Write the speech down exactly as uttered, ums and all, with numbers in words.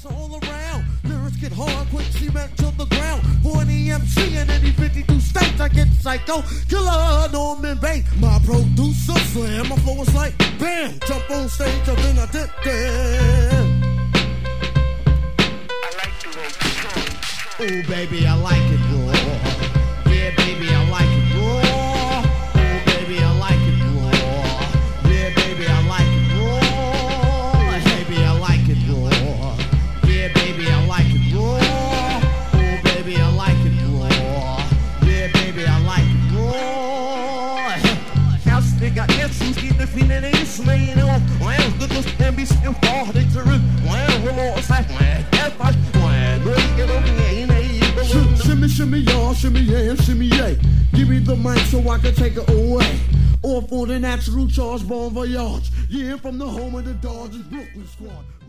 cats all around. Lyrics get hard, quick cement to the ground. For any M C in any fifty-two states, I get psycho. Killer Norman Bates, my producer slam. My flow is like bam, jump on stage and then I did that. Oh baby, I like it raw. Yeah, baby, I like it raw. Oh baby, I like it raw. Yeah, baby, I like it raw. Baby, I like it raw. Yeah, baby, I like it raw. Oh baby, I like it raw. Yeah, baby, I like it raw. House nigga, essence, get the feeling is slain off. Well, good looks can be still far to the well, we'll all say, well, that's my plan. Get over here. Shimmy, shimmy, y'all, shimmy, yeah, shimmy, yeah. Give me the mic so I can take it away. Or for the natural charge, bon voyage. Yeah, from the home of the Dodgers, Brooklyn squad.